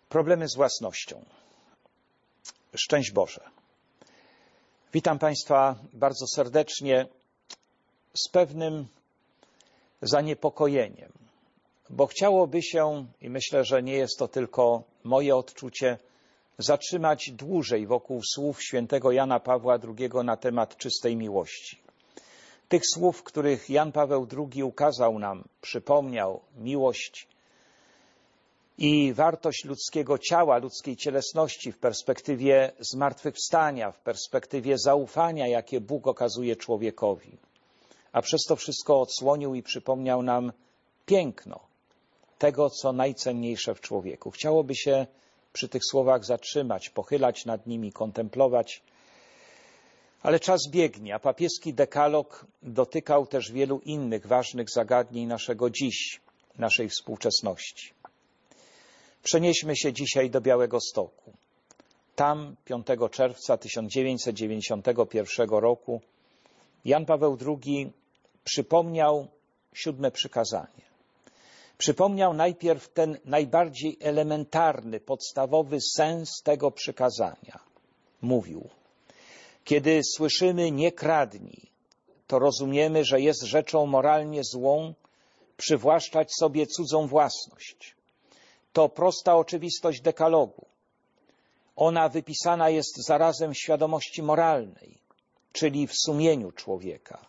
Problemy z własnością. Szczęść Boże. Witam Państwa bardzo serdecznie z pewnym zaniepokojeniem, bo chciałoby się, i myślę, że nie jest to tylko moje odczucie, zatrzymać dłużej wokół słów świętego Jana Pawła II na temat czystej miłości. Tych słów, których Jan Paweł II ukazał nam, przypomniał miłość i wartość ludzkiego ciała, ludzkiej cielesności w perspektywie zmartwychwstania, w perspektywie zaufania, jakie Bóg okazuje człowiekowi. A przez to wszystko odsłonił i przypomniał nam piękno tego, co najcenniejsze w człowieku. Chciałoby się przy tych słowach zatrzymać, pochylać nad nimi, kontemplować, ale czas biegnie, a papieski dekalog dotykał też wielu innych ważnych zagadnień naszego dziś, naszej współczesności. Przenieśmy się dzisiaj do Białegostoku. Tam 5 czerwca 1991 roku Jan Paweł II przypomniał 7. przykazanie. Przypomniał najpierw ten najbardziej elementarny, podstawowy sens tego przykazania. Mówił: kiedy słyszymy nie kradnij, to rozumiemy, że jest rzeczą moralnie złą przywłaszczać sobie cudzą własność. To prosta oczywistość dekalogu. Ona wypisana jest zarazem w świadomości moralnej, czyli w sumieniu człowieka.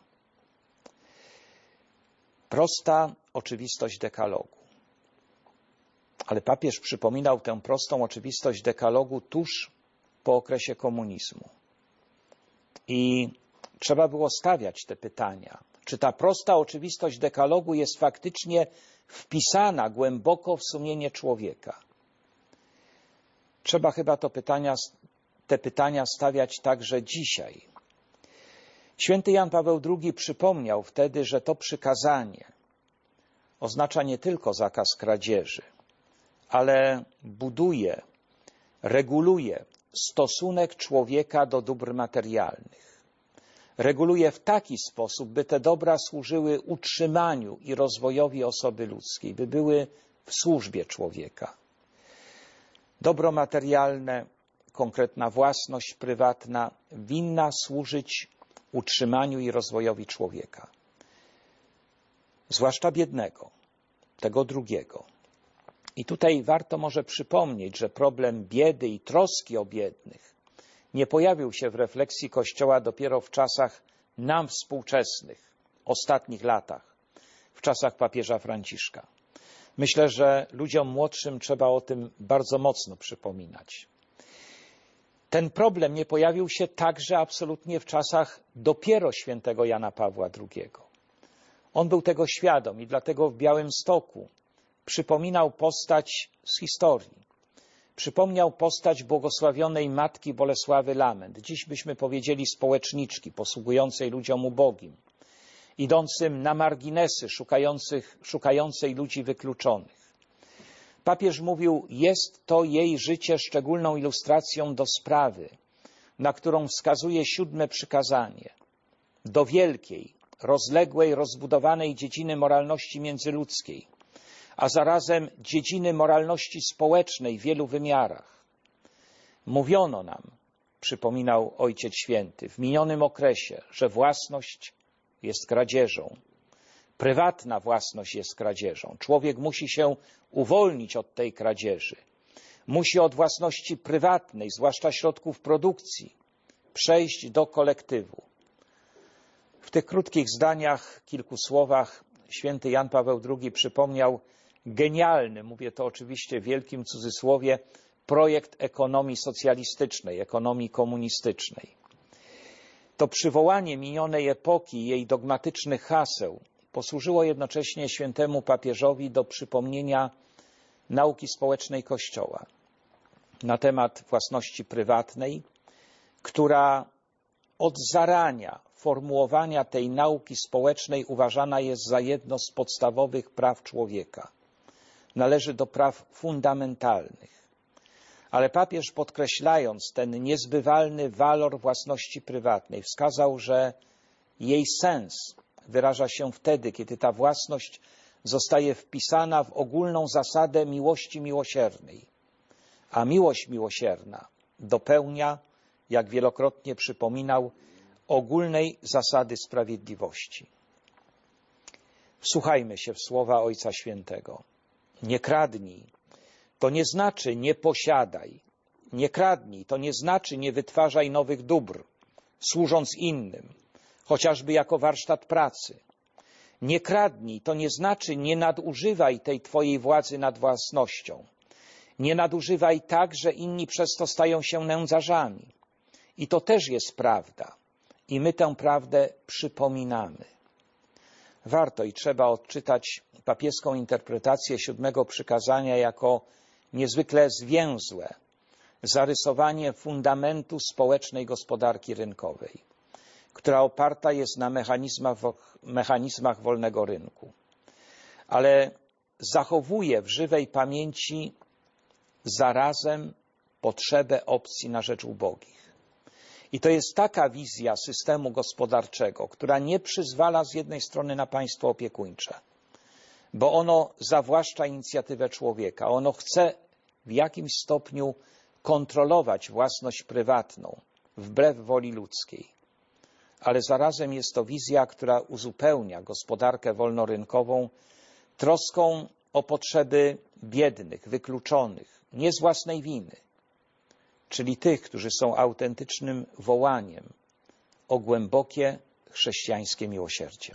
Prosta oczywistość dekalogu. Ale papież przypominał tę prostą oczywistość dekalogu tuż po okresie komunizmu. I trzeba było stawiać te pytania. Czy ta prosta oczywistość dekalogu jest faktycznie wpisana głęboko w sumienie człowieka? Trzeba chyba te pytania stawiać także dzisiaj. Święty Jan Paweł II przypomniał wtedy, że to przykazanie oznacza nie tylko zakaz kradzieży, ale buduje, reguluje stosunek człowieka do dóbr materialnych. Reguluje w taki sposób, by te dobra służyły utrzymaniu i rozwojowi osoby ludzkiej, by były w służbie człowieka. Dobro materialne, konkretna własność prywatna winna służyć utrzymaniu i rozwojowi człowieka. Zwłaszcza biednego, tego drugiego. I tutaj warto może przypomnieć, że problem biedy i troski o biednych nie pojawił się w refleksji Kościoła dopiero w czasach nam współczesnych, ostatnich latach, w czasach papieża Franciszka. Myślę, że ludziom młodszym trzeba o tym bardzo mocno przypominać. Ten problem nie pojawił się także absolutnie w czasach dopiero świętego Jana Pawła II. On był tego świadom i dlatego w Białymstoku przypominał postać z historii. Przypomniał postać błogosławionej matki Bolesławy Lament. Dziś byśmy powiedzieli społeczniczki, posługującej ludziom ubogim, idącym na marginesy, szukającej ludzi wykluczonych. Papież mówił, jest to jej życie szczególną ilustracją do sprawy, na którą wskazuje 7. przykazanie, do wielkiej, rozległej, rozbudowanej dziedziny moralności międzyludzkiej, a zarazem dziedziny moralności społecznej w wielu wymiarach. Mówiono nam, przypominał Ojciec Święty, w minionym okresie, że własność jest kradzieżą. Prywatna własność jest kradzieżą. Człowiek musi się uwolnić od tej kradzieży. Musi od własności prywatnej, zwłaszcza środków produkcji, przejść do kolektywu. W tych krótkich zdaniach, kilku słowach święty Jan Paweł II przypomniał genialny, mówię to oczywiście w wielkim cudzysłowie, projekt ekonomii socjalistycznej, ekonomii komunistycznej. To przywołanie minionej epoki i jej dogmatycznych haseł posłużyło jednocześnie świętemu papieżowi do przypomnienia nauki społecznej Kościoła na temat własności prywatnej, która od zarania formułowania tej nauki społecznej uważana jest za jedno z podstawowych praw człowieka. Należy do praw fundamentalnych. Ale papież, podkreślając ten niezbywalny walor własności prywatnej, wskazał, że jej sens wyraża się wtedy, kiedy ta własność zostaje wpisana w ogólną zasadę miłości miłosiernej. a miłość miłosierna dopełnia, jak wielokrotnie przypominał, ogólnej zasady sprawiedliwości. Wsłuchajmy się w słowa Ojca Świętego. Nie kradnij, to nie znaczy nie posiadaj. Nie kradnij, to nie znaczy nie wytwarzaj nowych dóbr, służąc innym, chociażby jako warsztat pracy. Nie kradnij, to nie znaczy nie nadużywaj tej twojej władzy nad własnością. Nie nadużywaj tak, że inni przez to stają się nędzarzami. I to też jest prawda. I my tę prawdę przypominamy. Warto i trzeba odczytać papieską interpretację 7. przykazania jako niezwykle zwięzłe zarysowanie fundamentu społecznej gospodarki rynkowej, która oparta jest na mechanizmach wolnego rynku, ale zachowuje w żywej pamięci zarazem potrzebę opcji na rzecz ubogich. I to jest taka wizja systemu gospodarczego, która nie przyzwala z jednej strony na państwo opiekuńcze, bo ono zawłaszcza inicjatywę człowieka, ono chce w jakimś stopniu kontrolować własność prywatną wbrew woli ludzkiej. Ale zarazem jest to wizja, która uzupełnia gospodarkę wolnorynkową troską o potrzeby biednych, wykluczonych, nie z własnej winy, czyli tych, którzy są autentycznym wołaniem o głębokie chrześcijańskie miłosierdzie.